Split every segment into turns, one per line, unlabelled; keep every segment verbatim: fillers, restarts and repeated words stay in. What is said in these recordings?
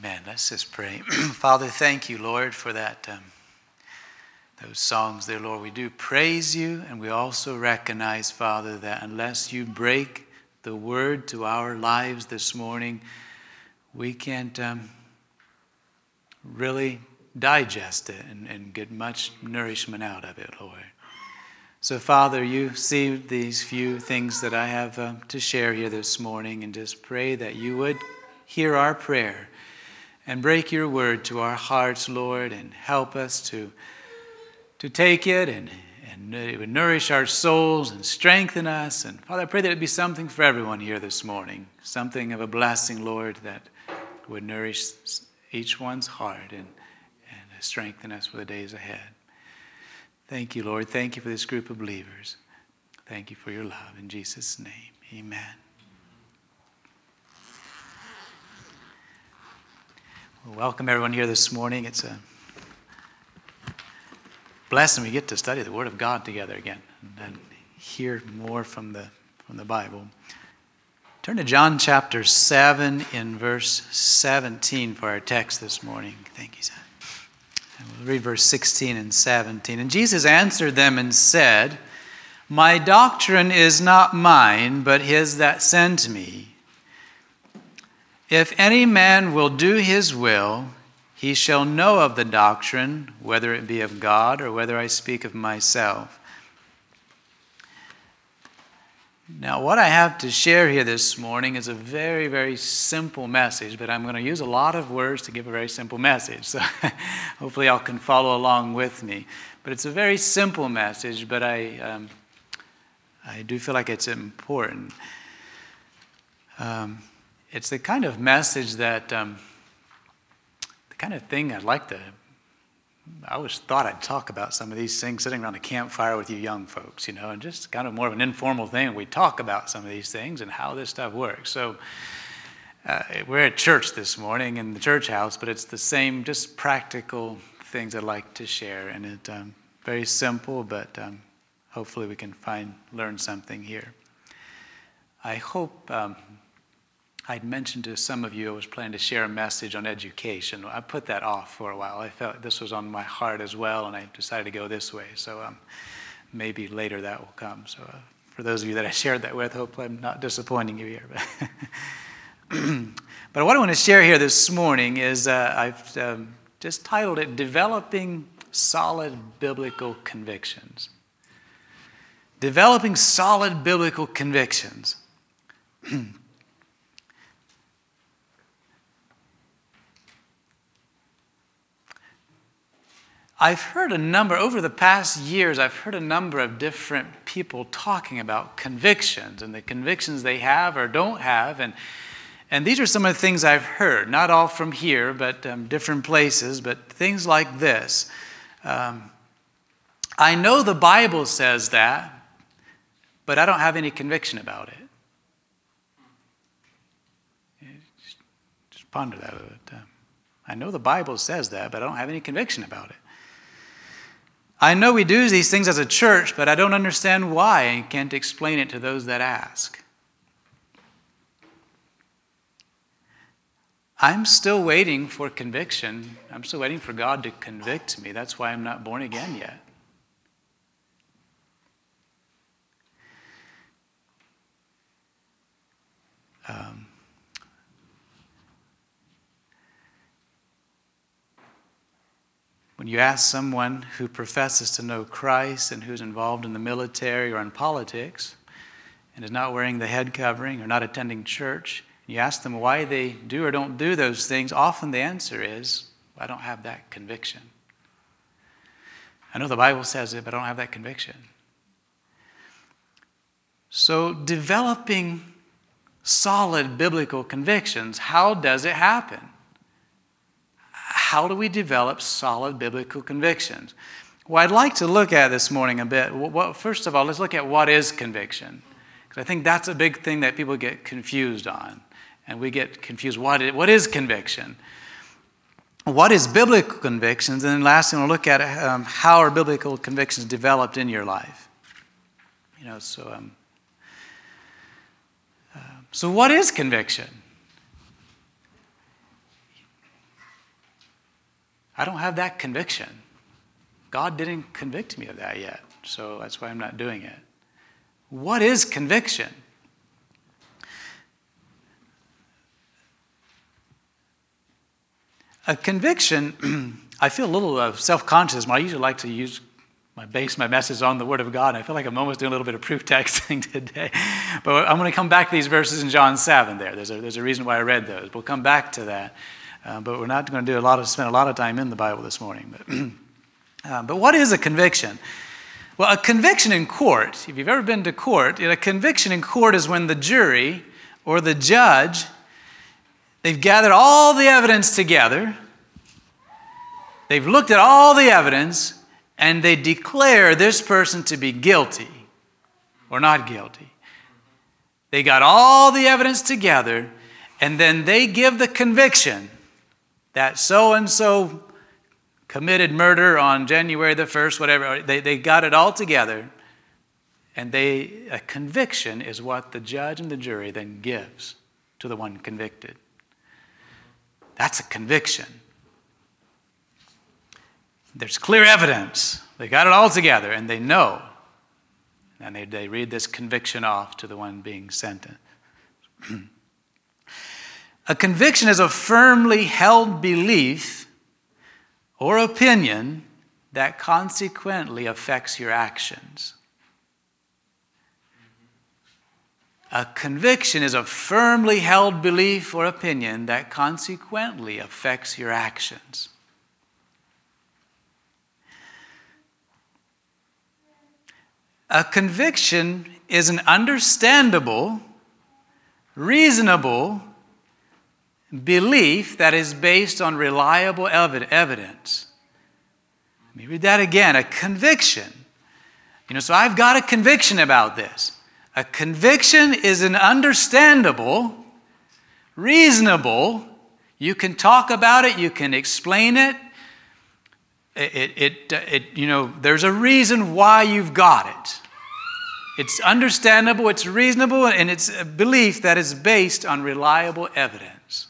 Amen. Let's just pray. Father, thank you, Lord, for that um, those songs there, Lord. We do praise you, and we also recognize, Father, that unless you break the word to our lives this morning, we can't um, really digest it and, and get much nourishment out of it, Lord. So, Father, you see these few things that I have uh, to share here this morning, and just pray that you would hear our prayer and break your word to our hearts, Lord, and help us to, to take it, and, and it would nourish our souls and strengthen us. And Father, I pray that it would be something for everyone here this morning, something of a blessing, Lord, that would nourish each one's heart and, and strengthen us for the days ahead. Thank you, Lord. Thank you for this group of believers. Thank you for your love. In Jesus' name, amen. Well, welcome everyone here this morning. It's a blessing we get to study the Word of God together again and hear more from the from the Bible. Turn to John chapter seven in verse seventeen for our text this morning. Thank you, Zach. And we'll read verse sixteen and seventeen. And Jesus answered them and said, "My doctrine is not mine, but his that sent me. If any man will do his will, he shall know of the doctrine, whether it be of God or whether I speak of myself." Now, what I have to share here this morning is a very, very simple message, but I'm going to use a lot of words to give a very simple message. So hopefully y'all can follow along with me. But it's a very simple message, but I, um, I do feel like it's important. Um, It's the kind of message that, um, the kind of thing I'd like to, I always thought I'd talk about some of these things sitting around a campfire with you young folks, you know, and just kind of more of an informal thing. We talk about some of these things and how this stuff works. So uh, we're at church this morning in the church house, but it's the same, just practical things I'd like to share. And it's um, very simple, but um, hopefully we can find, learn something here. I hope... Um, I'd mentioned to some of you I was planning to share a message on education. I put that off for a while. I felt this was on my heart as well, and I decided to go this way. So um, maybe later that will come. So uh, for those of you that I shared that with, hopefully I'm not disappointing you here. But what I want to share here this morning is uh, I've um, just titled it, Developing Solid Biblical Convictions. Developing Solid Biblical Convictions. I've heard a number, over the past years, I've heard a number of different people talking about convictions and the convictions they have or don't have. And, and these are some of the things I've heard, not all from here, but um, different places, but things like this. Um, I know the Bible says that, but I don't have any conviction about it. Just, just ponder that a little bit. I know the Bible says that, but I don't have any conviction about it. I know we do these things as a church, but I don't understand why and can't explain it to those that ask. I'm still waiting for conviction. I'm still waiting for God to convict me. That's why I'm not born again yet. Um, When you ask someone who professes to know Christ and who's involved in the military or in politics and is not wearing the head covering or not attending church, you ask them why they do or don't do those things, often the answer is, I don't have that conviction. I know the Bible says it, but I don't have that conviction. So developing solid biblical convictions, how does it happen? How do we develop solid biblical convictions? Well, I'd like to look at this morning a bit. Well, first of all, let's look at what is conviction. Because I think that's a big thing that people get confused on. And we get confused, what is, what is conviction? What is biblical convictions? And then lastly, we'll look at um, how are biblical convictions developed in your life. You know, so, um, uh, so what is conviction? I don't have that conviction. God didn't convict me of that yet, so that's why I'm not doing it. What is conviction? A conviction, I feel a little uh, self-conscious. I usually like to use my base my message on the Word of God, and I feel like I'm almost doing a little bit of proof texting today. But I'm going to come back to these verses in John seven there. There's a, there's a reason why I read those. We'll come back to that. Uh, but we're not going to do a lot of spend a lot of time in the Bible this morning. But, uh, but what is a conviction? Well, a conviction in court, if you've ever been to court, a conviction in court is when the jury or the judge, they've gathered all the evidence together, they've looked at all the evidence, and they declare this person to be guilty or not guilty. They got all the evidence together, and then they give the conviction that so-and-so committed murder on January the first, whatever. They, they got it all together, and they a conviction is what the judge and the jury then gives to the one convicted. That's a conviction. There's clear evidence. They got it all together, and they know. And they, they read this conviction off to the one being sentenced. A conviction is a firmly held belief or opinion that consequently affects your actions. A conviction is a firmly held belief or opinion that consequently affects your actions. A conviction is an understandable, reasonable belief that is based on reliable evidence. Let me read that again. A conviction. You know, so I've got a conviction about this. A conviction is an understandable, reasonable, you can talk about it, you can explain it. It, it, it, you know, there's a reason why you've got it. It's understandable, it's reasonable, and it's a belief that is based on reliable evidence.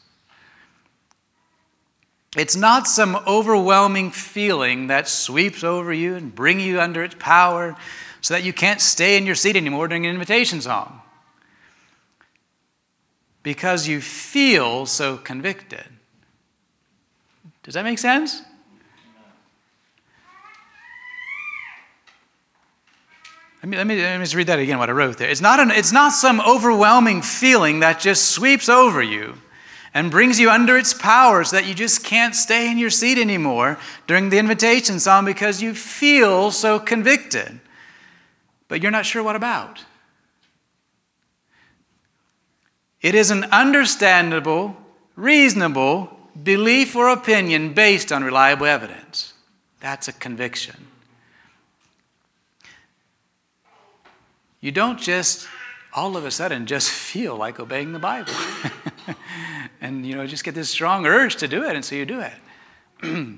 It's not some overwhelming feeling that sweeps over you and brings you under its power so that you can't stay in your seat anymore during an invitation song. Because you feel so convicted. Does that make sense? Let me, let me, let me just read that again, what I wrote there. It's not, an, it's not some overwhelming feeling that just sweeps over you and brings you under its power so that you just can't stay in your seat anymore during the invitation song because you feel so convicted. But you're not sure what about. It is an understandable, reasonable belief or opinion based on reliable evidence. That's a conviction. You don't just all of a sudden just feel like obeying the Bible. And, you know, just get this strong urge to do it, and so you do it.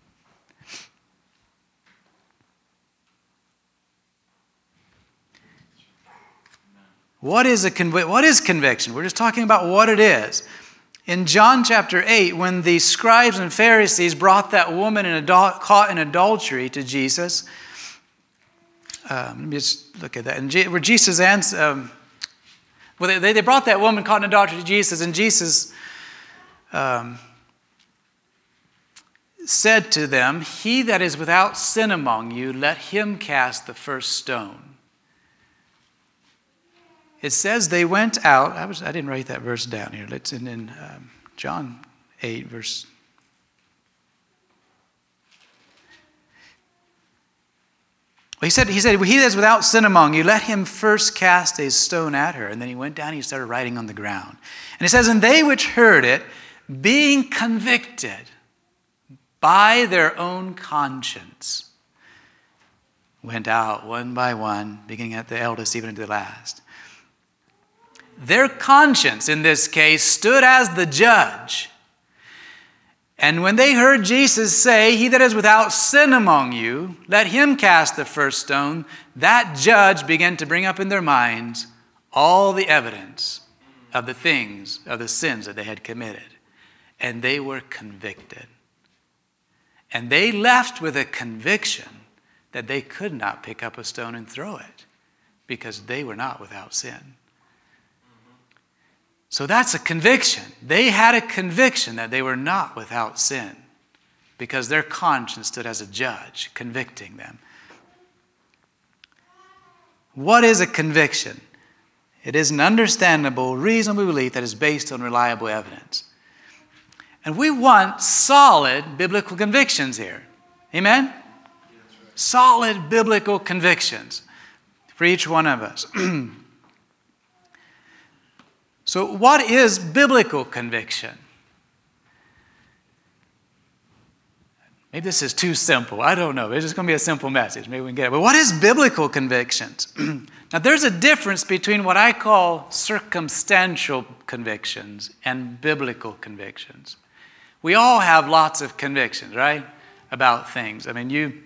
What is a convi- what is conviction? We're just talking about what it is. In John chapter eight, when the scribes and Pharisees brought that woman in adul- caught in adultery to Jesus, um, let me just look at that. And Je- where Jesus answered, um, well, they, they brought that woman caught in adultery to Jesus, and Jesus um, said to them, "He that is without sin among you, let him cast the first stone." It says they went out. I was I didn't write that verse down here. Let's in, in um, John eight, verse. Well, he said, he said, "He that is without sin among you, let him first cast a stone at her." And then he went down and he started writing on the ground. And it says, "And they which heard it, being convicted by their own conscience, went out one by one, beginning at the eldest, even to the last." Their conscience, in this case, stood as the judge. And when they heard Jesus say, "He that is without sin among you, let him cast the first stone," that judge began to bring up in their minds all the evidence of the things, of the sins that they had committed. And they were convicted. And they left with a conviction that they could not pick up a stone and throw it because they were not without sin. So that's a conviction. They had a conviction that they were not without sin because their conscience stood as a judge, convicting them. What is a conviction? It is an understandable, reasonable belief that is based on reliable evidence. And we want solid biblical convictions here. Amen? Right. Solid biblical convictions for each one of us. So what is biblical conviction? Maybe this is too simple. I don't know. It's just going to be a simple message. Maybe we can get it. But what is biblical convictions? Now, there's a difference between what I call circumstantial convictions and biblical convictions. We all have lots of convictions, right, about things. I mean, you,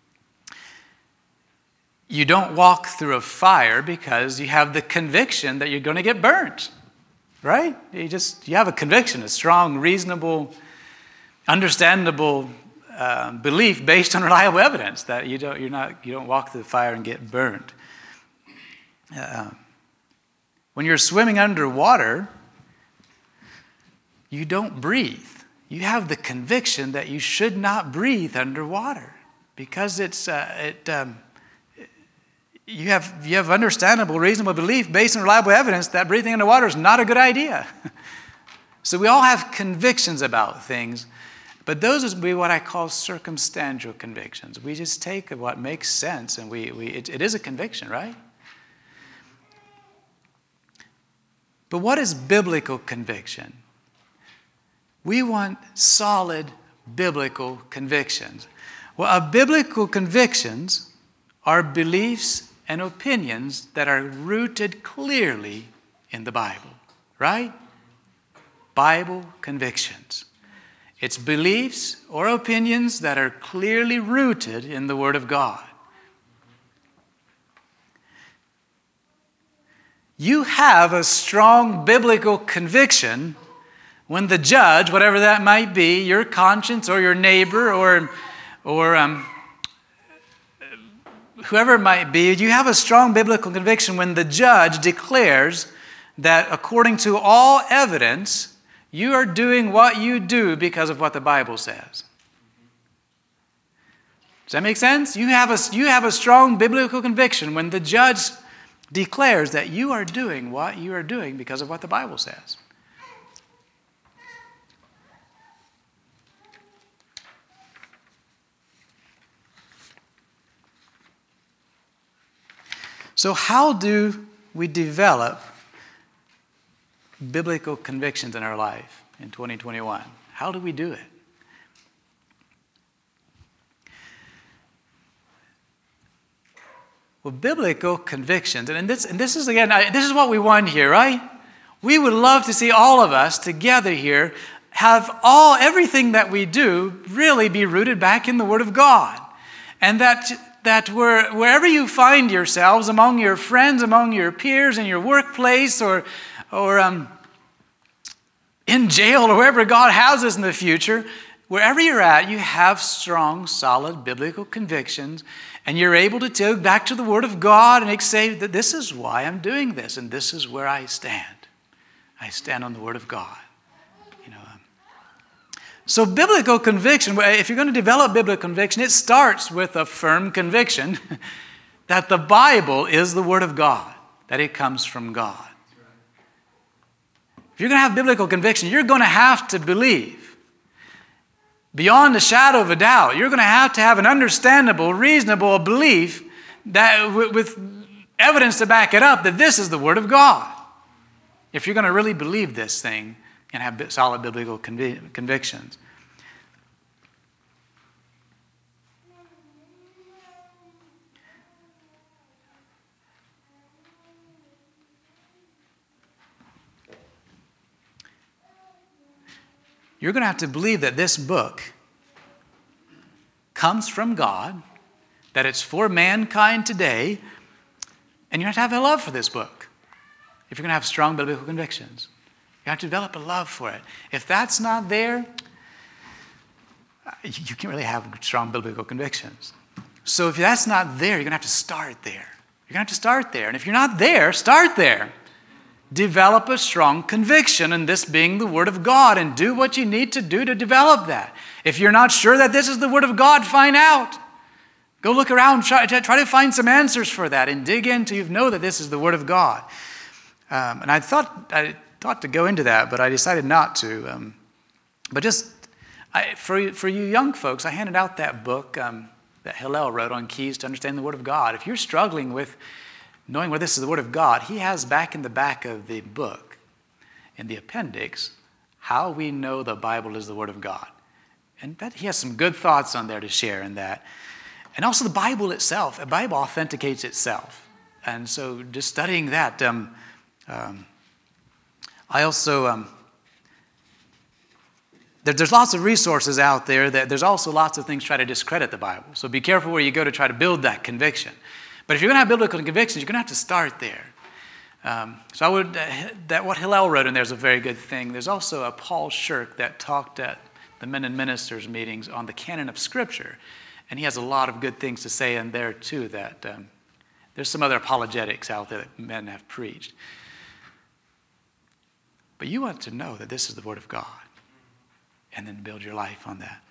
you don't walk through a fire because you have the conviction that you're going to get burnt, right? You just you have a conviction, a strong, reasonable, understandable uh, belief based on reliable evidence that you don't you're not you don't walk through the fire and get burnt. Uh, when you're swimming underwater, you don't breathe. You have the conviction that you should not breathe underwater because it's uh, it. Um, you have you have understandable, reasonable belief based on reliable evidence that breathing underwater is not a good idea. So we all have convictions about things, but those would be what I call circumstantial convictions. We just take what makes sense, and we we it, it is a conviction, right? But what is biblical conviction? We want solid biblical convictions. Well, our biblical convictions are beliefs and opinions that are rooted clearly in the Bible, right? Bible convictions. It's beliefs or opinions that are clearly rooted in the Word of God. You have a strong biblical conviction when the judge, whatever that might be, your conscience or your neighbor or, or um, whoever it might be, you have a strong biblical conviction when the judge declares that according to all evidence, you are doing what you do because of what the Bible says. Does that make sense? You have a, you have a strong biblical conviction when the judge declares that you are doing what you are doing because of what the Bible says. So how do we develop biblical convictions in our life in twenty twenty-one? How do we do it? Well, biblical convictions, and this, and this is again, I, this is what we want here, right? We would love to see all of us together here have all, everything that we do really be rooted back in the Word of God. And that, that where, wherever you find yourselves, among your friends, among your peers, in your workplace, or, or um, in jail, or wherever God has us in the future, wherever you're at, you have strong, solid biblical convictions, and you're able to go back to the Word of God and say that this is why I'm doing this, and this is where I stand. I stand on the Word of God. You know. Um, so biblical conviction, if you're going to develop biblical conviction, it starts with a firm conviction that the Bible is the Word of God, that it comes from God. If you're going to have biblical conviction, you're going to have to believe. Beyond a shadow of a doubt, you're going to have to have an understandable, reasonable belief that with evidence to back it up that this is the Word of God. If you're going to really believe this thing and have solid biblical conv- convictions. You're going to have to believe that this book comes from God, that it's for mankind today, and you have to have a love for this book if you're going to have strong biblical convictions. You have to develop a love for it. If that's not there, you can't really have strong biblical convictions. So if that's not there, you're going to have to start there. You're going to have to start there. And if you're not there, start there. Develop a strong conviction, and this being the Word of God, and do what you need to do to develop that. If you're not sure that this is the Word of God, find out. Go look around, try, try to find some answers for that, and dig in till you know that this is the Word of God. Um, and I thought I thought to go into that, but I decided not to. Um, but just I, for for you young folks, I handed out that book um, that Hillel wrote on Keys to Understanding the Word of God. If you're struggling with knowing where this is the Word of God, he has back in the back of the book, in the appendix, how we know the Bible is the Word of God. And that, he has some good thoughts on there to share in that. And also the Bible itself. The Bible authenticates itself. And so just studying that, um, um, I also, um, there, there's lots of resources out there. That there's also lots of things try to discredit the Bible. So be careful where you go to try to build that conviction. But if you're going to have biblical convictions, you're going to have to start there. Um, so I would, uh, that what Hillel wrote in there is a very good thing. There's also a Paul Shirk that talked at the Men and Ministers meetings on the canon of Scripture. And he has a lot of good things to say in there too, that um, there's some other apologetics out there that men have preached. But you want to know that this is the Word of God, and then build your life on that.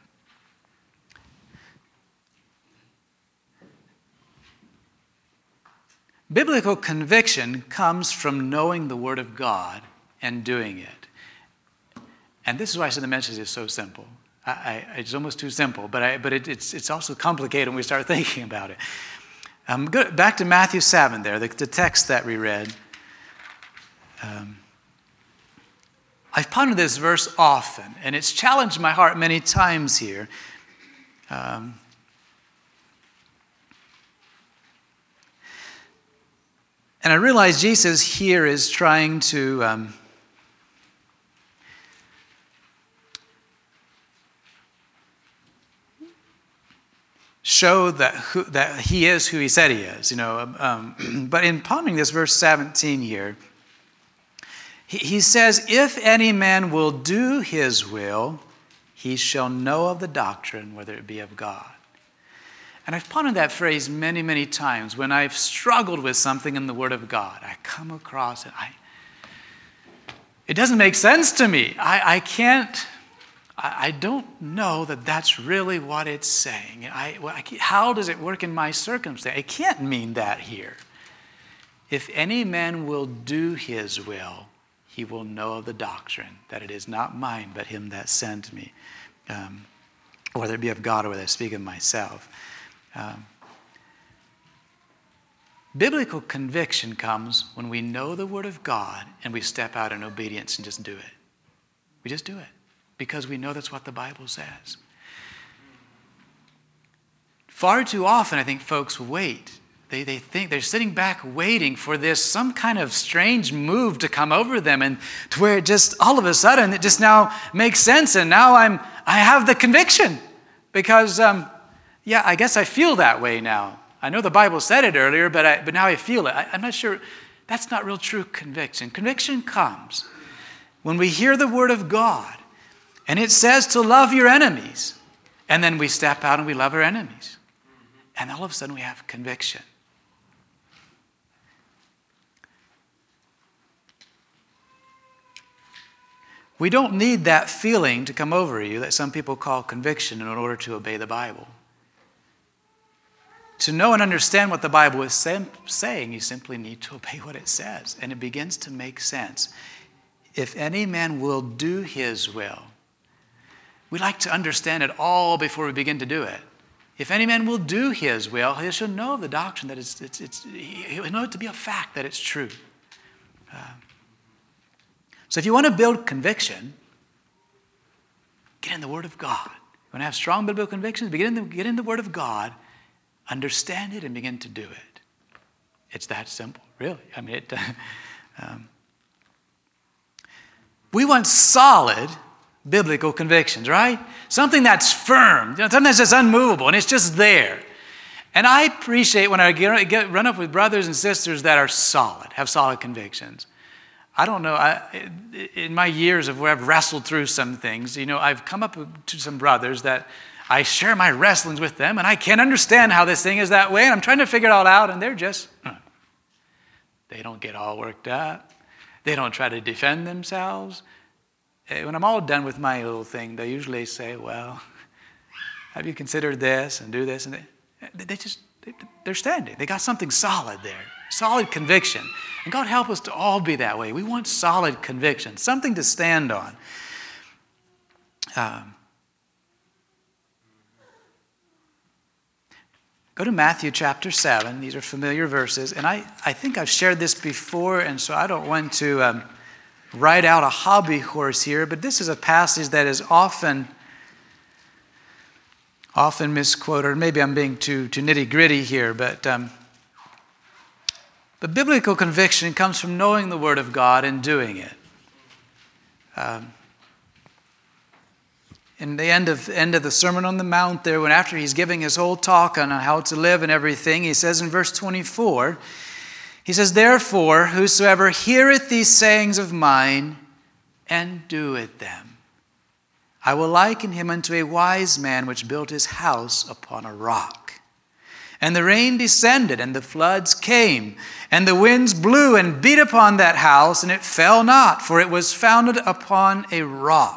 Biblical conviction comes from knowing the Word of God and doing it. And this is why I said the message is so simple. I, I, it's almost too simple, but, I, but it, it's, it's also complicated when we start thinking about it. Um, go back to Matthew seven there, the, the text that we read. Um, I've pondered this verse often, and it's challenged my heart many times here. Um, And I realize Jesus here is trying to um, show that who, that he is who he said he is, you know. Um, but in pondering this verse seventeen here, he, he says, "If any man will do his will, he shall know of the doctrine, whether it be of God." And I've pondered that phrase many, many times. When I've struggled with something in the Word of God, I come across it. I, it doesn't make sense to me. I, I can't, I, I don't know that that's really what it's saying. I, well, I how does it work in my circumstance? It can't mean that here. If any man will do his will, he will know of the doctrine, that it is not mine, but him that sent me. Um, whether it be of God or whether I speak of myself. Um, biblical conviction comes when we know the Word of God and we step out in obedience and just do it. We just do it because we know that's what the Bible says. Far too often, I think folks wait. They, they think they're sitting back waiting for this, some kind of strange move to come over them, and to where it just all of a sudden it just now makes sense, and now I'm I have the conviction because um, yeah, I guess I feel that way now. I know the Bible said it earlier, but I, but now I feel it. I, I'm not sure. That's not real true conviction. Conviction comes when we hear the Word of God, and it says to love your enemies, and then we step out and we love our enemies, and all of a sudden we have conviction. We don't need that feeling to come over you that some people call conviction in order to obey the Bible. To know and understand what the Bible is saying, you simply need to obey what it says. And it begins to make sense. If any man will do his will. We like to understand it all before we begin to do it. If any man will do his will, he shall know the doctrine that it's, it's, it's he'll know it to be a fact that it's true. Uh, so if you want to build conviction, get in the Word of God. You want to have strong biblical convictions, get in the, get in the Word of God, understand it, and begin to do it. It's that simple, really. I mean, it, um, we want solid biblical convictions, right? Something that's firm, you know, something that's just unmovable, and it's just there. And I appreciate when I get, get run up with brothers and sisters that are solid, have solid convictions. I don't know, I, in my years of where I've wrestled through some things, you know, I've come up to some brothers that I share my wrestlings with them, and I can't understand how this thing is that way, and I'm trying to figure it all out, and they're just, they don't get all worked up. They don't try to defend themselves. When I'm all done with my little thing, they usually say, well, have you considered this and do this? And they, they just, they're standing. They got something solid there, solid conviction. And God help us to all be that way. We want solid conviction, something to stand on. Um, Go to Matthew chapter seven. These are familiar verses. And I, I think I've shared this before, and so I don't want to um, ride out a hobby horse here, but this is a passage that is often, often misquoted. Maybe I'm being too, too nitty-gritty here, but, um, but biblical conviction comes from knowing the Word of God and doing it. Um, In the end of, end of the Sermon on the Mount there, when after he's giving his whole talk on how to live and everything, he says in verse twenty-four, he says, therefore, whosoever heareth these sayings of mine and doeth them, I will liken him unto a wise man which built his house upon a rock. And the rain descended, and the floods came, and the winds blew and beat upon that house, and it fell not, for it was founded upon a rock.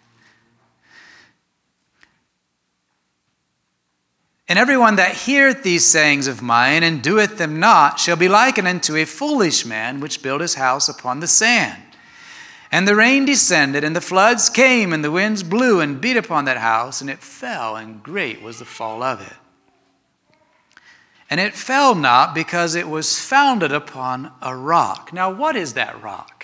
And everyone that heareth these sayings of mine and doeth them not shall be likened unto a foolish man which built his house upon the sand. And the rain descended, and the floods came, and the winds blew and beat upon that house, and it fell, and great was the fall of it. And it fell not, because it was founded upon a rock. Now, what is that rock?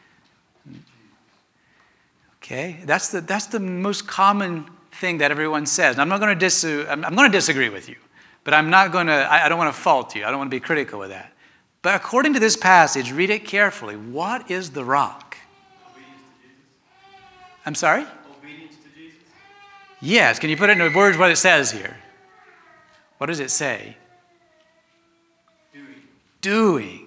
Okay, that's the, that's the most common thing that everyone says. And I'm not going to dis- I'm, I'm going to disagree with you, but I'm not going to, I, I don't want to fault you. I don't want to be critical of that. But according to this passage, read it carefully. What is the rock?
Obedience to Jesus.
I'm sorry?
Obedience to Jesus.
Yes. Can you put it into words what it says here? What does it say?
Doing.
Doing.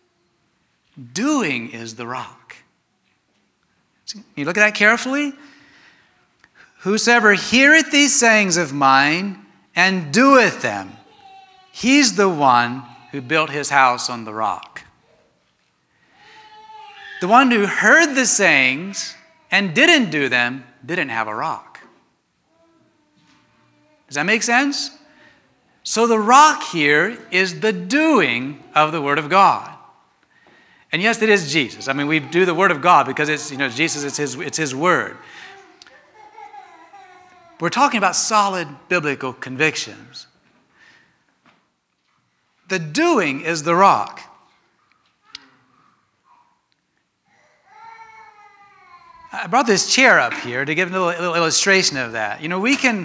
Doing is the rock. Can you look at that carefully? Whosoever heareth these sayings of mine and doeth them, he's the one who built his house on the rock. The one who heard the sayings and didn't do them didn't have a rock. Does that make sense? So the rock here is the doing of the Word of God. And yes, it is Jesus. I mean, we do the Word of God because it's, you know, Jesus, it's his, it's his Word. We're talking about solid biblical convictions. The doing is the rock. I brought this chair up here to give a little, a little illustration of that. You know, we can,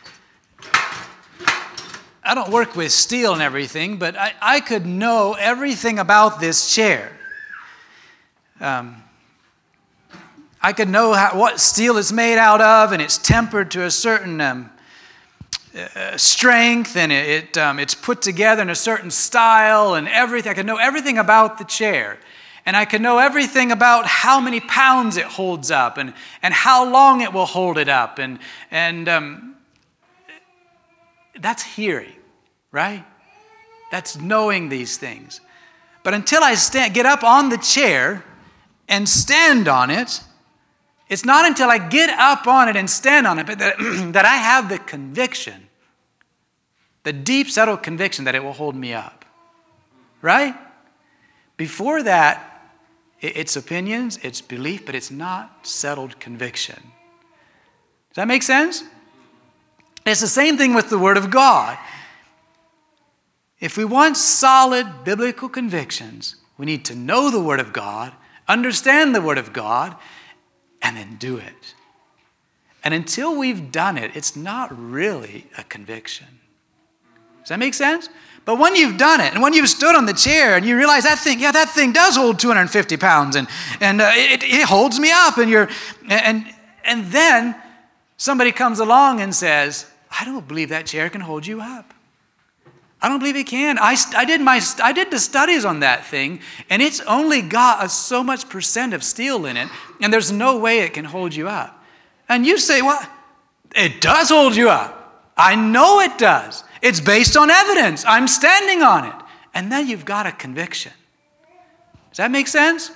I don't work with steel and everything, but I, I could know everything about this chair. Um, I could know how, what steel it's made out of, and it's tempered to a certain um, uh, strength, and it, it um, it's put together in a certain style and everything. I could know everything about the chair. And I could know everything about how many pounds it holds up and, and how long it will hold it up. And, and um, that's hearing, right? That's knowing these things. But until I stand, get up on the chair and stand on it, it's not until I get up on it and stand on it but that, that I have the conviction, the deep, settled conviction that it will hold me up. Right? Before that, it's opinions, it's belief, but it's not settled conviction. Does that make sense? It's the same thing with the Word of God. If we want solid biblical convictions, we need to know the Word of God, understand the Word of God, and then do it. And until we've done it, it's not really a conviction. Does that make sense? But when you've done it, and when you've stood on the chair, and you realize that thing, yeah, that thing does hold two hundred fifty pounds, and, and uh, it, it holds me up, and you're, and, and then somebody comes along and says, I don't believe that chair can hold you up. I don't believe it can. I, I, did my, I did the studies on that thing, and it's only got a, so much percent of steel in it, and there's no way it can hold you up. And you say, well, it does hold you up. I know it does. It's based on evidence. I'm standing on it. And then you've got a conviction. Does that make sense?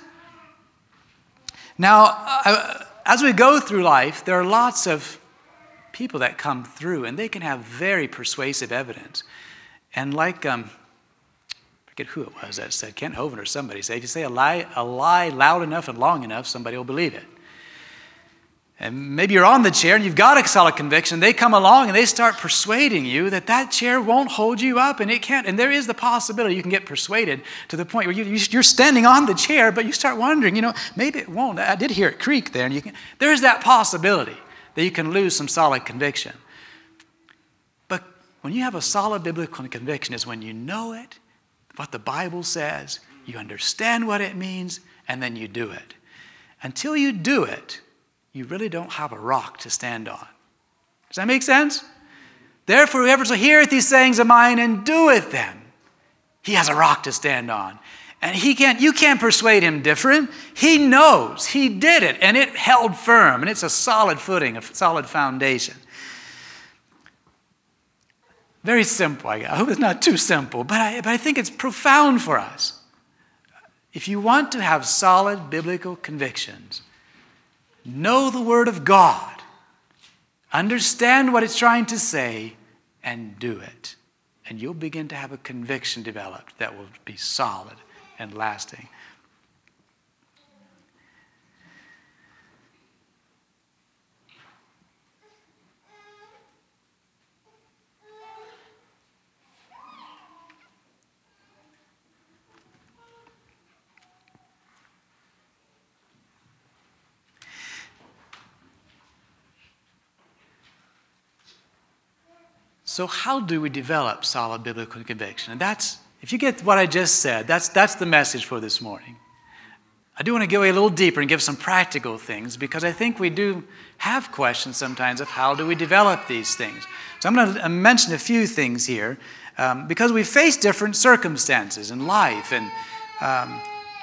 Now, uh, as we go through life, there are lots of people that come through, and they can have very persuasive evidence. And like, um, I forget who it was that said, Kent Hovind or somebody said, if you say a lie, a lie loud enough and long enough, somebody will believe it. And maybe you're on the chair and you've got a solid conviction. They come along and they start persuading you that that chair won't hold you up, and it can't. And there is the possibility you can get persuaded to the point where you, you're standing on the chair, but you start wondering, you know, maybe it won't. I did hear it creak there. And you can, there's that possibility that you can lose some solid conviction. But when you have a solid biblical conviction is when you know it, what the Bible says, you understand what it means, and then you do it. Until you do it, you really don't have a rock to stand on. Does that make sense? Therefore, whoever shall heareth these sayings of mine and doeth them, he has a rock to stand on. And he can't, you can't persuade him different. He knows. He did it, and it held firm, and it's a solid footing, a solid foundation. Very simple, I hope it's not too simple, but I, but I think it's profound for us. If you want to have solid biblical convictions, know the Word of God, understand what it's trying to say, and do it. And you'll begin to have a conviction developed that will be solid and lasting. So how do we develop solid biblical conviction? And that's, if you get what I just said, that's, that's the message for this morning. I do want to go a little deeper and give some practical things, because I think we do have questions sometimes of how do we develop these things. So I'm going to mention a few things here, um, because we face different circumstances in life. And um,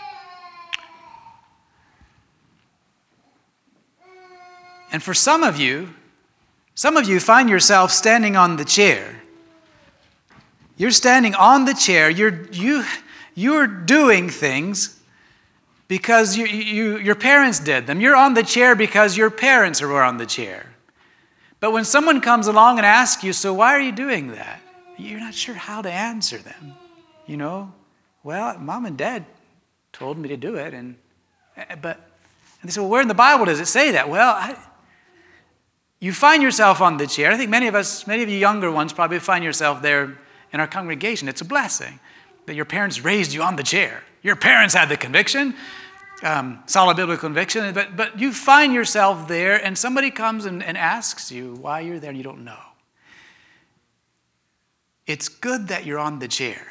and for some of you, Some of you find yourself standing on the chair. You're standing on the chair. You're, you, you're doing things because you, you, your parents did them. You're on the chair because your parents were on the chair. But when someone comes along and asks you, so why are you doing that? You're not sure how to answer them. You know, well, mom and dad told me to do it. And, but, and they say, well, where in the Bible does it say that? Well, I... You find yourself on the chair. I think many of us, many of you younger ones probably find yourself there in our congregation. It's a blessing that your parents raised you on the chair. Your parents had the conviction, um, solid biblical conviction, but, but you find yourself there and somebody comes and, and asks you why you're there and you don't know. It's good that you're on the chair,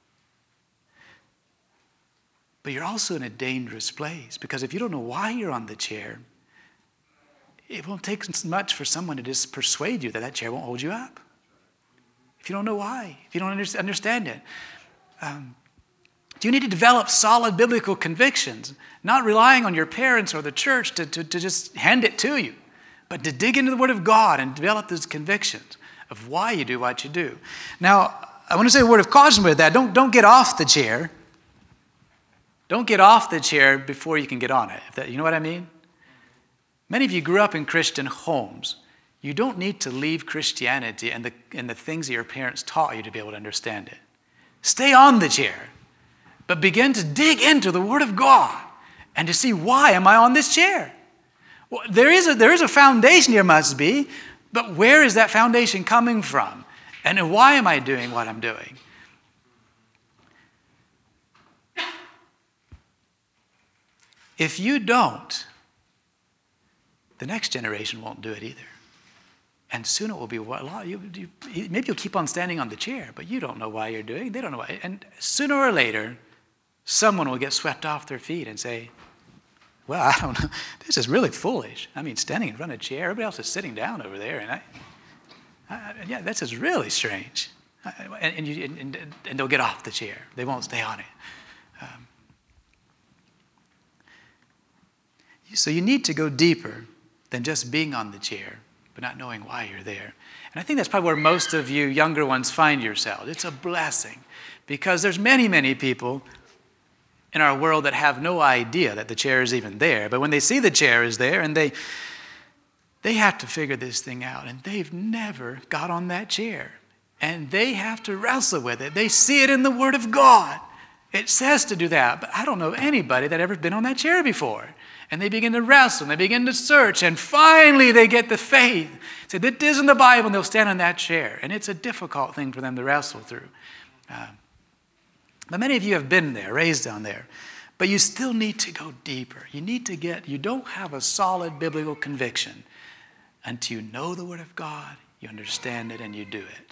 but you're also in a dangerous place, because if you don't know why you're on the chair, it won't take much for someone to just persuade you that that chair won't hold you up. If you don't know why, if you don't understand it. Um, do you need to develop solid biblical convictions, not relying on your parents or the church to, to, to just hand it to you, but to dig into the Word of God and develop those convictions of why you do what you do. Now, I want to say a word of caution with that. Don't, don't get off the chair. Don't get off the chair before you can get on it. If that, you know what I mean? Many of you grew up in Christian homes. You don't need to leave Christianity and the, and the things that your parents taught you to be able to understand it. Stay on the chair, but begin to dig into the Word of God and to see, why am I on this chair? Well, there is a, there is a foundation here, must be, but where is that foundation coming from? And why am I doing what I'm doing? If you don't, the next generation won't do it either. And soon it will be, well, you, you, maybe you'll keep on standing on the chair, but you don't know why you're doing it. They don't know why. And sooner or later, someone will get swept off their feet and say, well, I don't know. This is really foolish. I mean, standing in front of a chair, everybody else is sitting down over there. And I, I yeah, this is really strange. And, and, you, and, and they'll get off the chair. They won't stay on it. Um, so you need to go deeper than just being on the chair, but not knowing why you're there. And I think that's probably where most of you younger ones find yourselves. It's a blessing because there's many, many people in our world that have no idea that the chair is even there. But when they see the chair is there and they they have to figure this thing out, and they've never got on that chair. And they have to wrestle with it. They see it in the Word of God. It says to do that. But I don't know anybody that ever been on that chair before. And they begin to wrestle, and they begin to search, and finally they get the faith. Say, that is in the Bible, and they'll stand on that chair. And it's a difficult thing for them to wrestle through. Uh, but many of you have been there, raised down there. But you still need to go deeper. You need to get, you don't have a solid biblical conviction until you know the Word of God, you understand it, and you do it.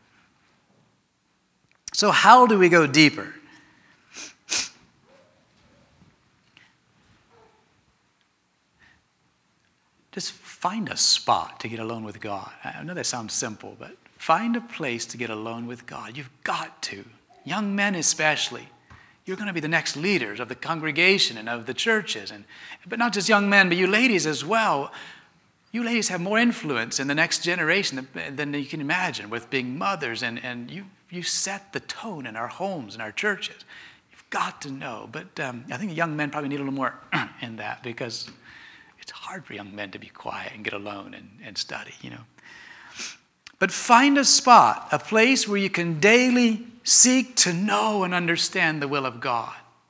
So how do we go deeper? Just find a spot to get alone with God. I know that sounds simple, but find a place to get alone with God. You've got to. Young men especially. You're going to be the next leaders of the congregation and of the churches. And, but not just young men, but you ladies as well. You ladies have more influence in the next generation than, than you can imagine with being mothers. And, and you, you set the tone in our homes and our churches. You've got to know. But um, I think young men probably need a little more in that because it's hard for young men to be quiet and get alone and, and study, you know. But find a spot, a place where you can daily seek to know and understand the will of God.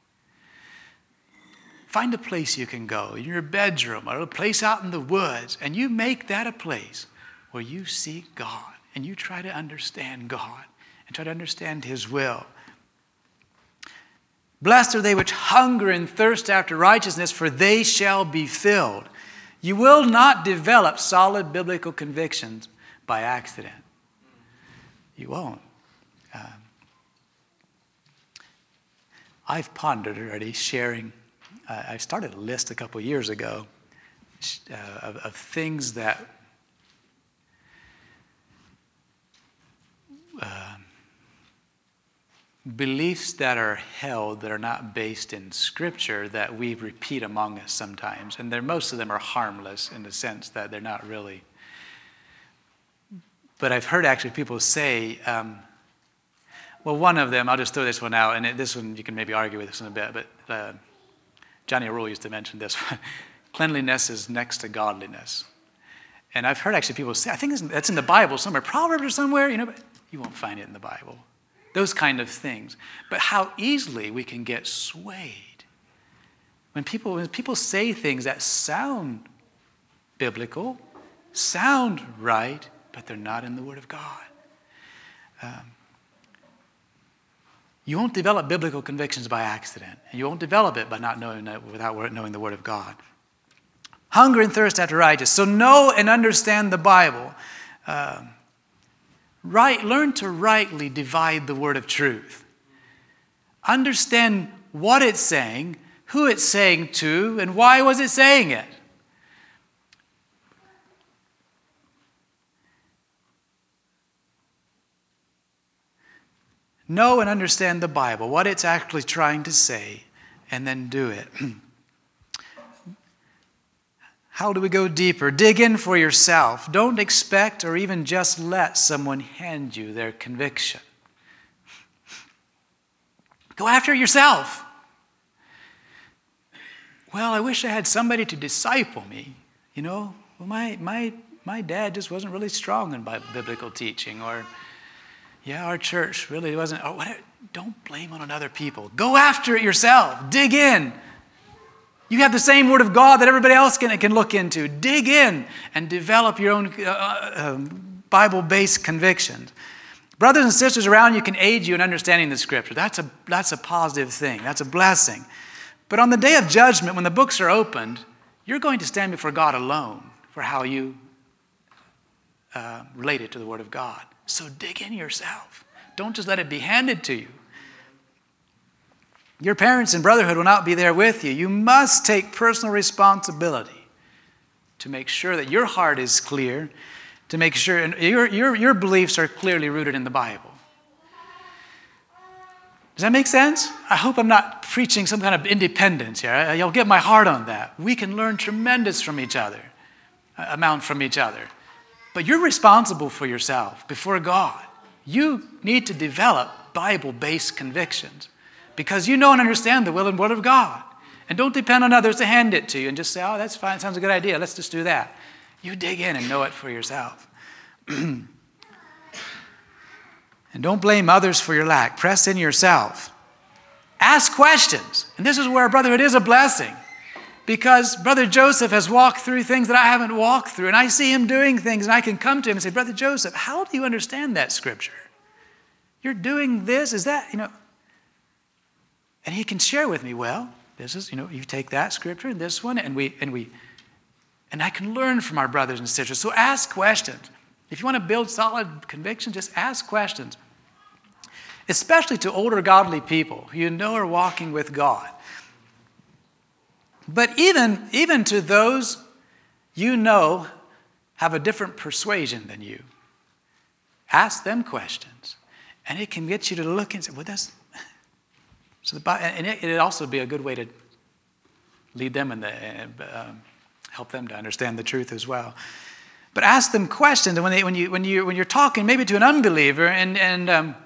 Find a place you can go, in your bedroom or a place out in the woods, and you make that a place where you seek God and you try to understand God and try to understand His will. Blessed are they which hunger and thirst after righteousness, for they shall be filled. You will not develop solid biblical convictions by accident. You won't. Um, I've pondered already sharing. Uh, I started a list a couple years ago uh, of, of things that uh, beliefs that are held that are not based in Scripture that we repeat among us sometimes. And they're, most of them are harmless in the sense that they're not really. But I've heard actually people say, um, well, one of them, I'll just throw this one out, and it, this one you can maybe argue with this one a bit, but uh, Johnny O'Rourke used to mention this one. Cleanliness is next to godliness. And I've heard actually people say, I think that's in the Bible somewhere, Proverbs or somewhere, you know, but you won't find it in the Bible. Those kind of things. But how easily we can get swayed. When people, when people say things that sound biblical, sound right, but they're not in the Word of God. Um, you won't develop biblical convictions by accident. And you won't develop it by not knowing it without knowing the Word of God. Hunger and thirst after righteousness. So know and understand the Bible. Um, right, learn to rightly divide the word of truth. Understand what it's saying, who it's saying to, and why was it saying it. Know and understand the Bible, what it's actually trying to say, and then do it. How do we go deeper? Dig in for yourself. Don't expect or even just let someone hand you their conviction. Go after it yourself. Well, I wish I had somebody to disciple me. You know, well, my my my dad just wasn't really strong in biblical teaching, or yeah, our church really wasn't. Or whatever. Don't blame on other people. Go after it yourself. Dig in. You have the same Word of God that everybody else can, can look into. Dig in and develop your own uh, um, Bible-based convictions. Brothers and sisters around you can aid you in understanding the Scripture. That's a, that's a positive thing. That's a blessing. But on the day of judgment, when the books are opened, you're going to stand before God alone for how you uh, relate it to the Word of God. So dig in yourself. Don't just let it be handed to you. Your parents in brotherhood will not be there with you. You must take personal responsibility to make sure that your heart is clear, to make sure your, your, your beliefs are clearly rooted in the Bible. Does that make sense? I hope I'm not preaching some kind of independence here. You'll get my heart on that. We can learn tremendous from each other, amount from each other. But you're responsible for yourself before God. You need to develop Bible-based convictions because you know and understand the will and word of God. And don't depend on others to hand it to you and just say, oh, that's fine, sounds a good idea, let's just do that. You dig in and know it for yourself. And don't blame others for your lack. Press in yourself. Ask questions. And this is where brotherhood is a blessing. Because Brother Joseph has walked through things that I haven't walked through. And I see him doing things and I can come to him and say, Brother Joseph, how do you understand that scripture? You're doing this, is that, you know. And he can share with me, well, this is, you know, you take that scripture and this one and we, and we, and I can learn from our brothers and sisters. So ask questions. If you want to build solid conviction, just ask questions. Especially to older godly people who you know are walking with God. But even, even to those you know have a different persuasion than you, ask them questions. And it can get you to look and say, well, that's... So the, and it, it'd also be a good way to lead them and the, um, help them to understand the truth as well. But ask them questions. And when, they, when, you, when, you, when you're talking maybe to an unbeliever and... and um,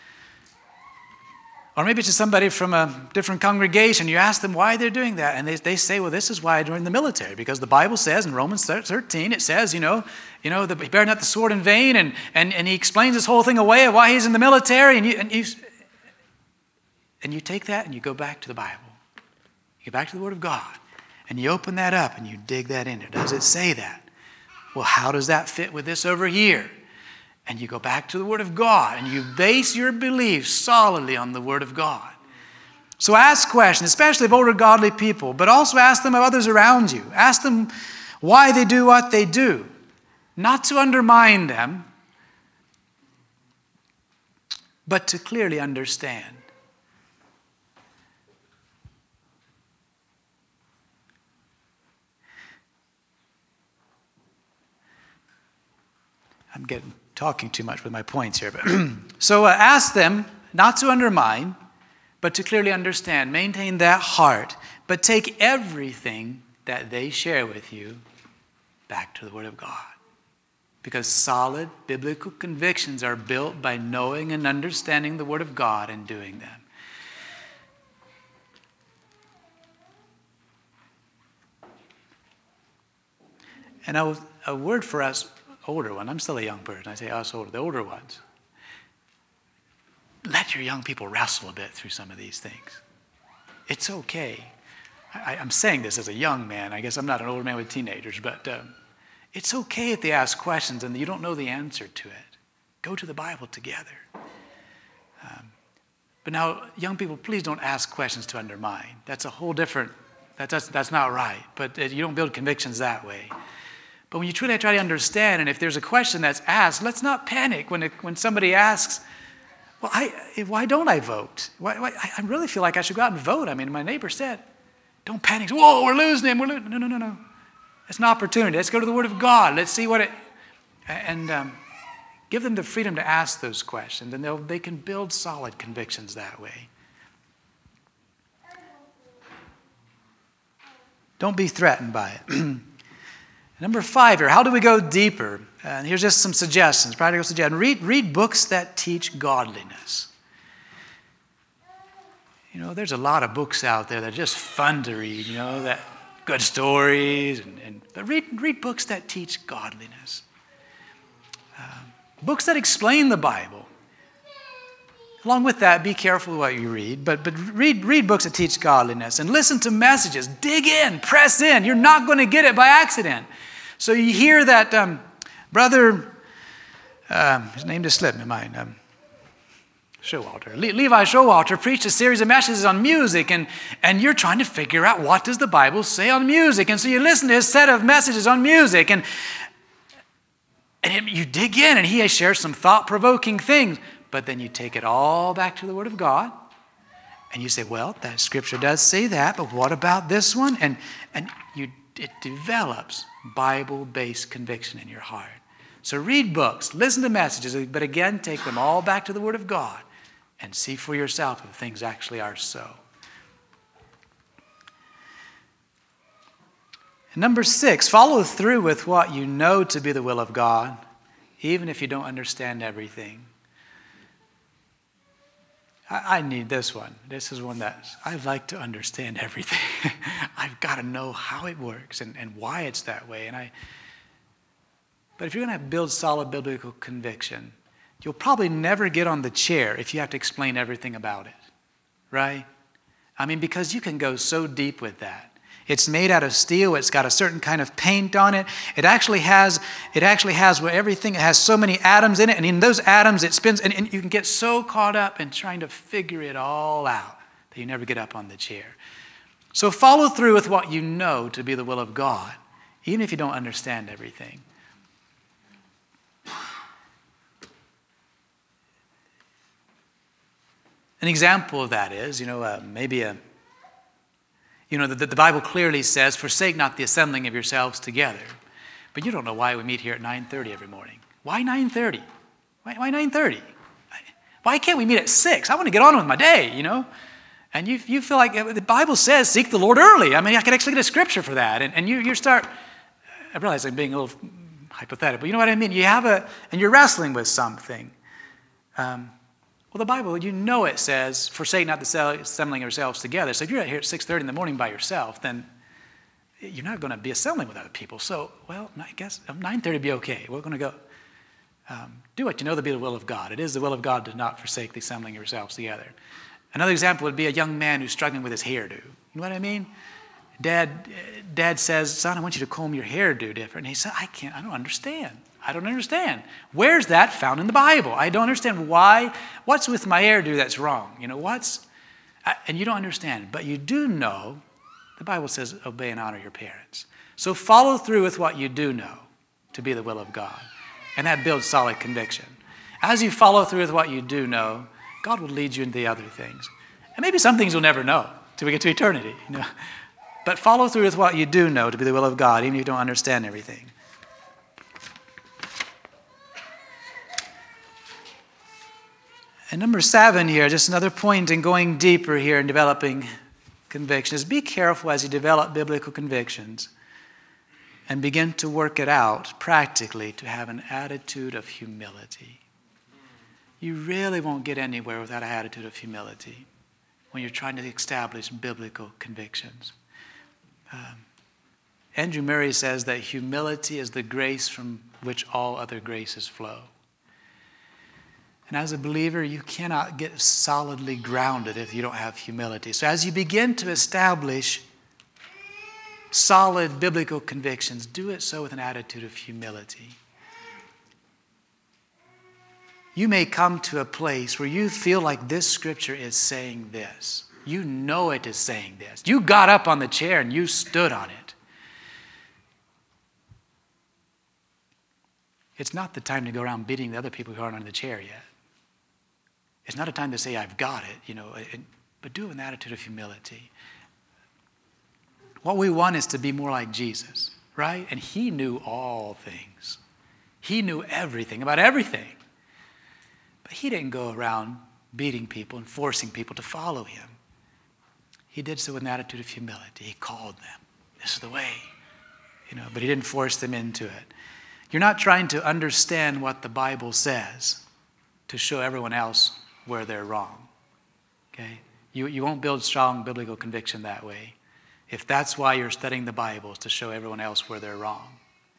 or maybe to somebody from a different congregation, you ask them why they're doing that. And they, they say, well, this is why I joined the military. Because the Bible says in Romans thirteen, it says, you know, you know, the, bear not the sword in vain. And, and, and he explains this whole thing away of why he's in the military. And you, and, you, and you take that and you go back to the Bible. You go back to the Word of God. And you open that up and you dig that in there. Does it say that? Well, how does that fit with this over here? And you go back to the Word of God and you base your beliefs solidly on the Word of God. So ask questions, especially of older godly people, but also ask them of others around you. Ask them why they do what they do. Not to undermine them, but to clearly understand. I'm getting... talking too much with my points here. But so uh, ask them not to undermine, but to clearly understand. Maintain that heart, but take everything that they share with you back to the Word of God. Because solid biblical convictions are built by knowing and understanding the Word of God and doing them. And a, a word for us older one. I'm still a young person. I say us older, the older ones. Let your young people wrestle a bit through some of these things. It's okay. I, I'm saying this as a young man. I guess I'm not an older man with teenagers, but um, it's okay if they ask questions and you don't know the answer to it. Go to the Bible together. Um, but now, young people, please don't ask questions to undermine. That's a whole different, that, that's, that's not right. But you don't build convictions that way. But when you truly try to understand, and if there's a question that's asked, let's not panic when it, when somebody asks, well, I, why don't I vote? Why, why, I really feel like I should go out and vote. I mean, my neighbor said, don't panic. Whoa, we're losing him. We're losing. No, no, no, no. It's an opportunity. Let's go to the Word of God. Let's see what it, and um, give them the freedom to ask those questions, and they'll, they can build solid convictions that way. Don't be threatened by it. Number five here, how do we go deeper? And here's just some suggestions, practical suggestions. Read, read books that teach godliness. You know, there's a lot of books out there that are just fun to read, you know, that good stories. And, and but read, read books that teach godliness. Uh, books that explain the Bible. Along with that, be careful what you read, but, but read, read books that teach godliness and listen to messages. Dig in, press in. You're not going to get it by accident. So you hear that um, brother, um, his name just slipped my mind, um, Showalter. Le- Levi Showalter preached a series of messages on music, and, and you're trying to figure out what does the Bible say on music. And so you listen to his set of messages on music, and, and it, you dig in, and he shares some thought-provoking things. But then you take it all back to the Word of God, and you say, well, that scripture does say that, but what about this one? And, and you, it develops Bible-based conviction in your heart. So read books, listen to messages, but again, take them all back to the Word of God and see for yourself if things actually are so. And number six, follow through with what you know to be the will of God, even if you don't understand everything. I, I need this one. This is one that I like to understand everything. I've got to know how it works and, and why it's that way. And I. But if you're going to build solid biblical conviction, you'll probably never get on the chair if you have to explain everything about it, right? I mean, because you can go so deep with that. It's made out of steel. It's got a certain kind of paint on it. It actually has, it actually has where everything, it has so many atoms in it, and in those atoms it spins, and, and you can get so caught up in trying to figure it all out that you never get up on the chair. So follow through with what you know to be the will of God, even if you don't understand everything. An example of that is, you know, uh, maybe a, you know, the, the Bible clearly says, forsake not the assembling of yourselves together. But you don't know why we meet here at nine thirty every morning. Why nine thirty? Why, why nine thirty? Why can't we meet at six? I want to get on with my day, you know. And you you feel like the Bible says, seek the Lord early. I mean, I can actually get a scripture for that. And, and you, you start, I realize I'm being a little hypothetical, but you know what I mean? You have a, and you're wrestling with something. Um, Well, the Bible, you know it says, forsake not the assembling yourselves together. So if you're out here at six thirty in the morning by yourself, then you're not going to be assembling with other people. So, well, I guess nine thirty would be okay. We're going to go. Um, do what you know to be the will of God. It is the will of God to not forsake the assembling yourselves together. Another example would be a young man who's struggling with his hairdo. You know what I mean? Dad, Dad says, son, I want you to comb your hairdo different. And he said, I can't, I don't understand. I don't understand. Where's that found in the Bible? I don't understand why. What's with my hairdo that's wrong? You know, what's, and you don't understand. But you do know, the Bible says, obey and honor your parents. So follow through with what you do know to be the will of God. And that builds solid conviction. As you follow through with what you do know, God will lead you into the other things. And maybe some things you'll never know till we get to eternity. You know? But follow through with what you do know to be the will of God, even if you don't understand everything. And number seven here, just another point in going deeper here in developing convictions. Be careful as you develop biblical convictions and begin to work it out practically to have an attitude of humility. You really won't get anywhere without an attitude of humility when you're trying to establish biblical convictions. Um, Andrew Murray says that humility is the grace from which all other graces flow. And as a believer, you cannot get solidly grounded if you don't have humility. So as you begin to establish solid biblical convictions, do it so with an attitude of humility. You may come to a place where you feel like this scripture is saying this. You know it is saying this. You got up on the chair and you stood on it. It's not the time to go around beating the other people who aren't on the chair yet. It's not a time to say, I've got it, you know, but do it with an attitude of humility. What we want is to be more like Jesus, right? And he knew all things. He knew everything about everything. But he didn't go around beating people and forcing people to follow him. He did so with an attitude of humility. He called them. This is the way, you know, but he didn't force them into it. You're not trying to understand what the Bible says to show everyone else where they're wrong. Okay? You, you won't build strong biblical conviction that way. If that's why you're studying the Bible, is to show everyone else where they're wrong.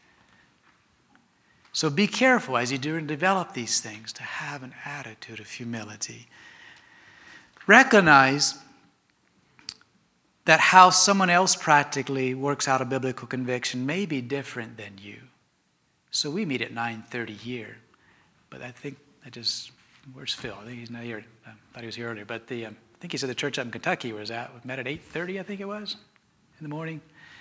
So be careful as you do and develop these things to have an attitude of humility. Recognize that how someone else practically works out a biblical conviction may be different than you. So we meet at nine thirty here, but I think I just, where's Phil? I think he's not here. I thought he was here earlier, but the um, I think he said the church up in Kentucky was at, we met at eight thirty, I think it was, in the morning.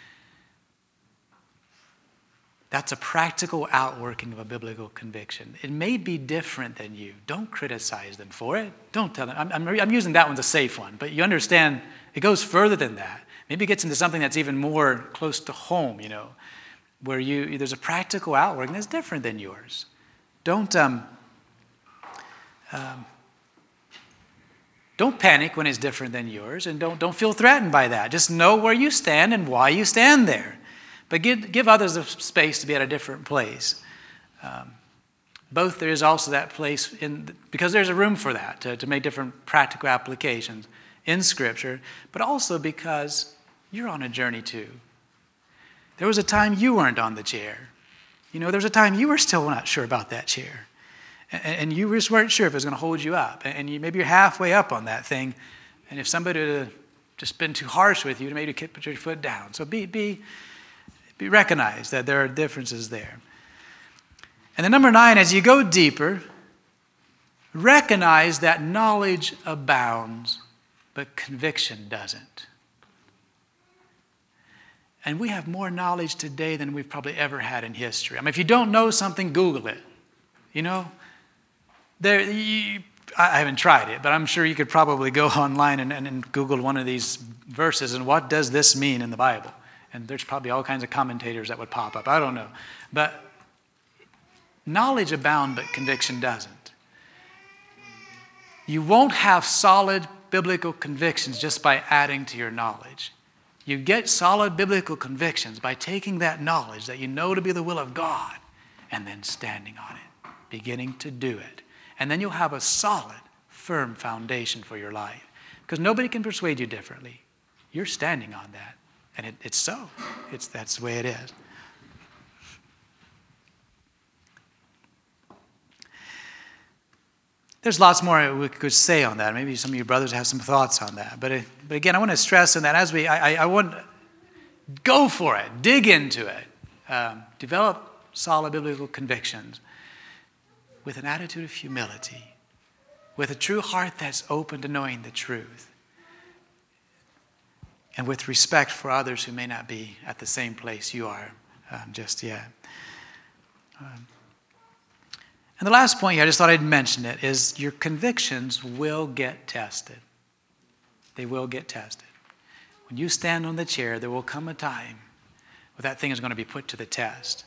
That's a practical outworking of a biblical conviction. It may be different than you. Don't criticize them for it. Don't tell them. I'm, I'm, I'm using that one's a safe one, but you understand it goes further than that. Maybe it gets into something that's even more close to home, you know, where you there's a practical outworking that's different than yours. Don't um, um, Don't panic when it's different than yours, and don't, don't feel threatened by that. Just know where you stand and why you stand there. But give, give others a space to be at a different place. Um, both there is also that place, in because there's a room for that, to, to make different practical applications in Scripture, but also because you're on a journey too. There was a time you weren't on the chair. You know, there was a time you were still not sure about that chair. And you just weren't sure if it was going to hold you up. And you, maybe you're halfway up on that thing. And if somebody had just been too harsh with you, maybe put your foot down. So be, be, be recognize that there are differences there. And then number nine, as you go deeper, recognize that knowledge abounds, but conviction doesn't. And we have more knowledge today than we've probably ever had in history. I mean, if you don't know something, Google it. You know? There, you, I haven't tried it, but I'm sure you could probably go online and, and, and Google one of these verses and what does this mean in the Bible? And there's probably all kinds of commentators that would pop up. I don't know. But knowledge abounds, but conviction doesn't. You won't have solid biblical convictions just by adding to your knowledge. You get solid biblical convictions by taking that knowledge that you know to be the will of God and then standing on it, beginning to do it. And then you'll have a solid, firm foundation for your life. Because nobody can persuade you differently. You're standing on that. And it, it's so. It's, that's the way it is. There's lots more we could say on that. Maybe some of you brothers have some thoughts on that. But, it, but again, I want to stress on that as we, I, I, I want, go for it. Dig into it. Um, develop solid biblical convictions with an attitude of humility, with a true heart that's open to knowing the truth, and with respect for others who may not be at the same place you are um, just yet. Um, and the last point here, I just thought I'd mention it, is your convictions will get tested. They will get tested. When you stand on the chair, there will come a time where that thing is going to be put to the test.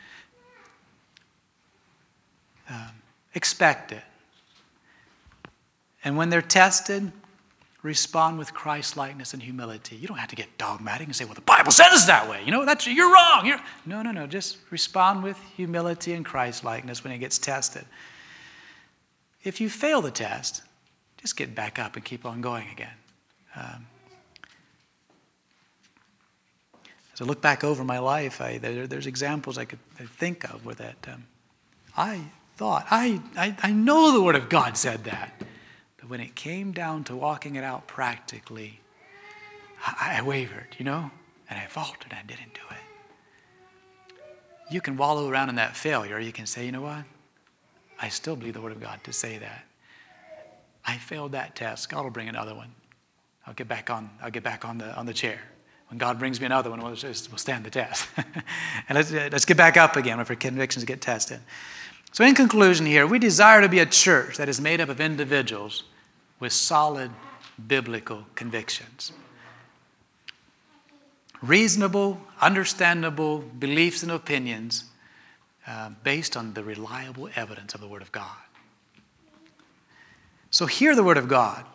Um, expect it. And when they're tested, respond with Christ-likeness and humility. You don't have to get dogmatic and say, well, the Bible says it's that way. You know, that's, you're wrong. You're... No, no, no. Just respond with humility and Christ-likeness when it gets tested. If you fail the test, just get back up and keep on going again. Um, as I look back over my life, I, there, there's examples I could think of where that um, I thought, I, I, I know the Word of God said that. But when it came down to walking it out practically, I, I wavered, you know, and I faltered and I didn't do it. You can wallow around in that failure, or you can say, you know what? I still believe the Word of God to say that. I failed that test. God will bring another one. I'll get back on, I'll get back on the on the chair. When God brings me another one, we'll, just, we'll stand the test. And let's, let's get back up again if our convictions get tested. So in conclusion here, we desire to be a church that is made up of individuals with solid biblical convictions. Reasonable, understandable beliefs and opinions uh, based on the reliable evidence of the Word of God. So hear the Word of God.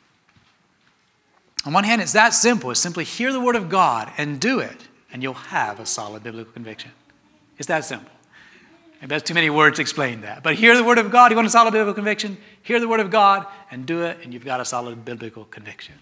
On one hand, it's that simple. It's simply hear the Word of God and do it, and you'll have a solid biblical conviction. It's that simple. Maybe that's too many words to explain that. But hear the Word of God. You want a solid biblical conviction? Hear the Word of God and do it, and you've got a solid biblical conviction.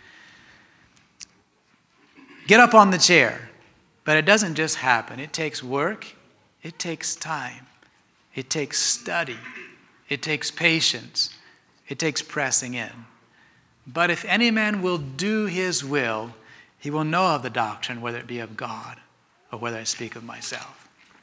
Get up on the chair. But it doesn't just happen. It takes work. It takes time. It takes study. It takes patience. It takes pressing in. But if any man will do his will, he will know of the doctrine, whether it be of God or whether I speak of myself.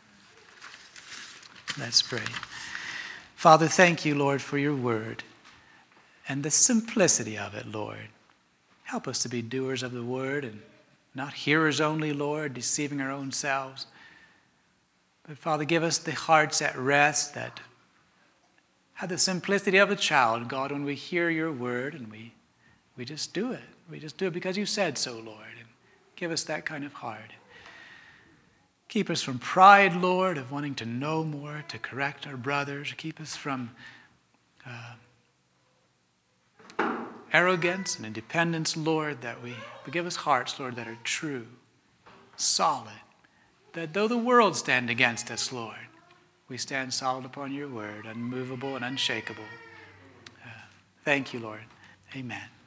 Let's pray. Father, thank you, Lord, for your word and the simplicity of it, Lord. Help us to be doers of the word and not hearers only, Lord, deceiving our own selves. But Father, give us the hearts at rest that have the simplicity of a child, God, when we hear your word and we, we just do it. We just do it because you said so, Lord. And give us that kind of heart. Keep us from pride, Lord, of wanting to know more, to correct our brothers. Keep us from uh, arrogance and independence, Lord, that we, we give us hearts, Lord, that are true, solid, that though the world stand against us, Lord, we stand solid upon your word, unmovable and unshakable. Uh, thank you, Lord. Amen.